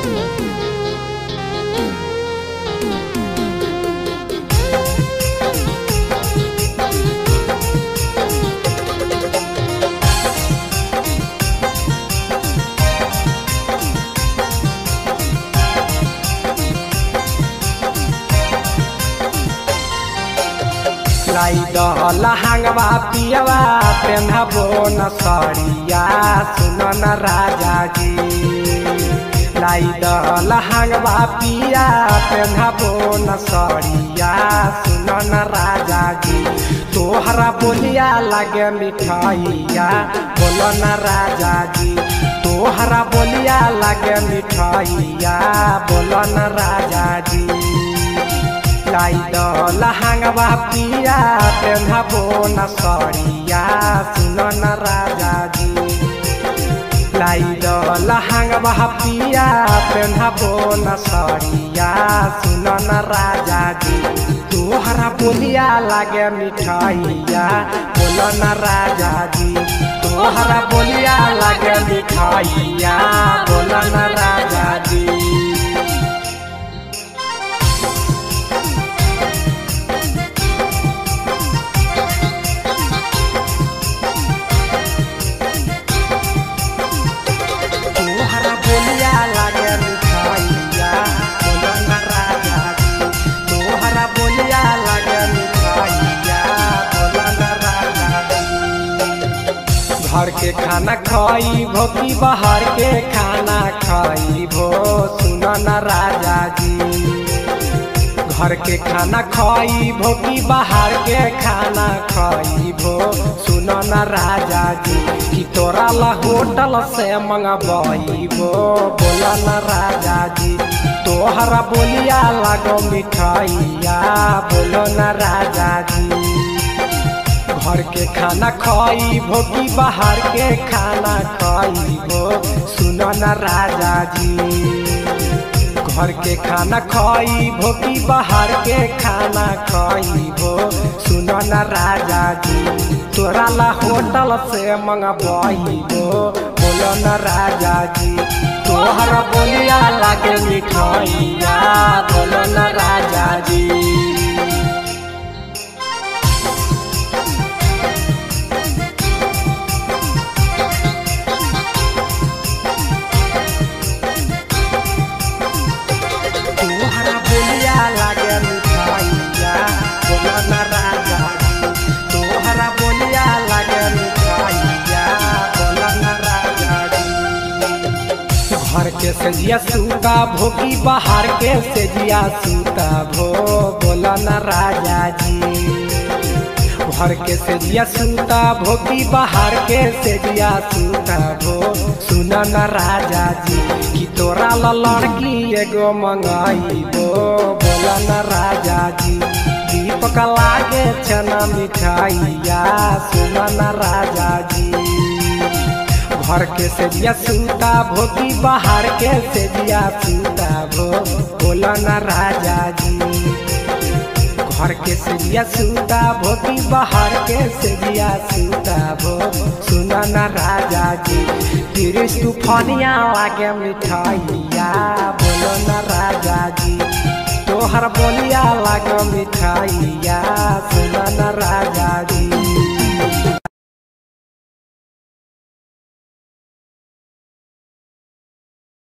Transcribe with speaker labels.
Speaker 1: लाई लहंगवा पियवा पेन्हबो न सड़िया सुन न राजा जी। लाई लहंगवा पिया पेन्हबो न सड़िया सुन न राजा जी। तोहरा बोलिया लागे मिठाइया बोलो न राजा जी। तोहरा बोलिया लागे मिठाइया बोलो न राजा जी। लाई लहंगवा पिया पेन्हबो न सड़िया सुन न राजा जी। लाई लहंगवा पिया पेन्हबो न सड़िया सुन न राजा जी। तोहरा बोलिया लागे मिठाइया बोलो न राजा जी। तोहरा बोलिया लागे मिठाइया बोलो न राजा जी। घर के खाना खाई भो कि बाहर के खाना खाई भो सुन न राजा जी। घर के खाना खाई भो कि बाहर के खाना खाई भो सुन न राजा जी। कि तोरा ला होटल से मंगवाई भो बोला न राजा जी। तोहरा बोलिया लागो मिठाइया बोलो न राजा जी। घर के खाना खाई भो कि बाहर के खाना खाई भो सुन न राजा जी। घर के खाना खाई भो कि बाहर के खाना खाई भो सुन न राजा जी। तोरा ला होटल से मंगवाई भो बोलो न राजा जी। तोहरा बोलिया लागे मिठाइया बोलो न राजा जी। घर के सेजिया सूता भो कि बाहर के सेजिया सूता भो बोला न राजा जी। घर के सेजिया सूता भो कि बाहर के सेजिया सूता भो सुन न राजा जी। कि तोरा ला लड़की एगो मंगाई भो बोला न राजा जी। दीपक लागे छना मिठाइया सुन न राजा जी। घर के सेजिया सूता भो कि बाहर के सेजिया सूता भो बोला न राजा जी। घर के सेजिया सूता भो कि बाहर के सेजिया सूता भो सुन न राजा जी। तिरिस तूफानिया लागे मिठाइया बोलो न राजा जी। तोहर बोलिया लागे मिठाइया सुन न राजा जी।